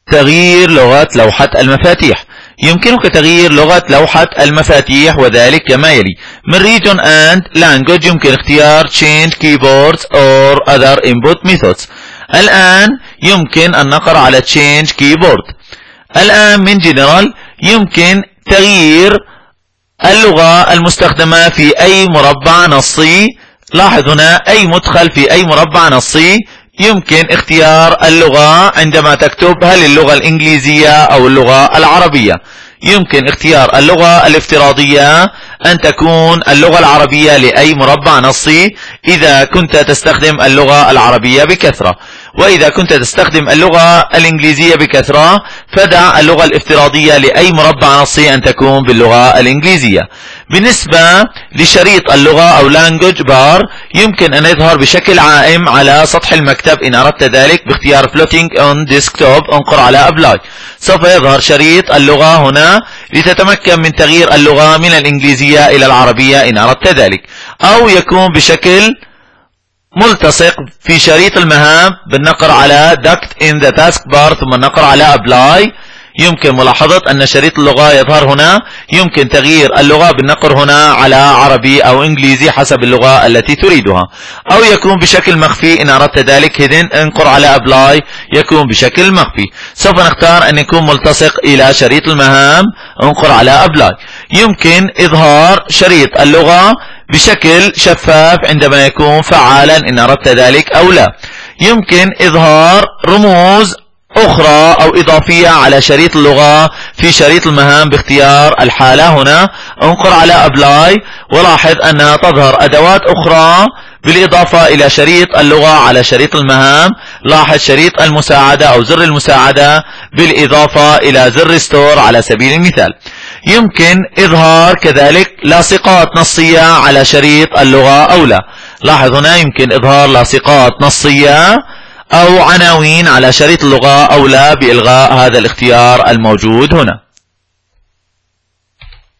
تغيير لغة لوحة المفاتيح. يمكنك تغيير لغة لوحة المفاتيح وذلك كما يلي: من region and language يمكن اختيار change keyboards or other input methods. الآن يمكن أن نقرأ على change keyboard. الآن من general يمكن تغيير اللغة المستخدمة في أي مربع نصي. لاحظ هنا أي مدخل في أي مربع نصي يمكن اختيار اللغة عندما تكتب هل اللغة الإنجليزية أو اللغة العربية. يمكن اختيار اللغة الافتراضية أن تكون اللغة العربية لأي مربع نصي إذا كنت تستخدم اللغة العربية بكثرة، وإذا كنت تستخدم اللغة الإنجليزية بكثرة فدع اللغة الافتراضية لأي مربع نصي أن تكون باللغة الإنجليزية. بالنسبة لشريط اللغة أو language bar يمكن أن يظهر بشكل عائم على سطح المكتب إن أردت ذلك باختيار floating on desktop. انقر على apply. سوف يظهر شريط اللغة هنا لتتمكن من تغيير اللغة من الإنجليزية إلى العربية إن أردت ذلك، أو يكون بشكل ملتصق في شريط المهام بالنقر على duct in the taskbar ثم النقر على apply. يمكن ملاحظة أن شريط اللغة يظهر هنا. يمكن تغيير اللغة بالنقر هنا على عربي أو إنجليزي حسب اللغة التي تريدها، أو يكون بشكل مخفي إن أردت ذلك hidden. انقر على apply يكون بشكل مخفي. سوف نختار أن يكون ملتصق إلى شريط المهام. انقر على apply. يمكن إظهار شريط اللغة بشكل شفاف عندما يكون فعالا إن أردت ذلك أو لا. يمكن إظهار رموز أخرى أو إضافية على شريط اللغة في شريط المهام باختيار الحالة هنا. انقر على apply ولاحظ أنها تظهر أدوات أخرى بالإضافة إلى شريط اللغة على شريط المهام. لاحظ شريط المساعدة أو زر المساعدة بالإضافة إلى زر ستور على سبيل المثال. يمكن إظهار كذلك لاصقات نصية على شريط اللغة أو لا. لاحظ هنا يمكن إظهار لاصقات نصية أو عناوين على شريط اللغة أو لا بإلغاء هذا الاختيار الموجود هنا.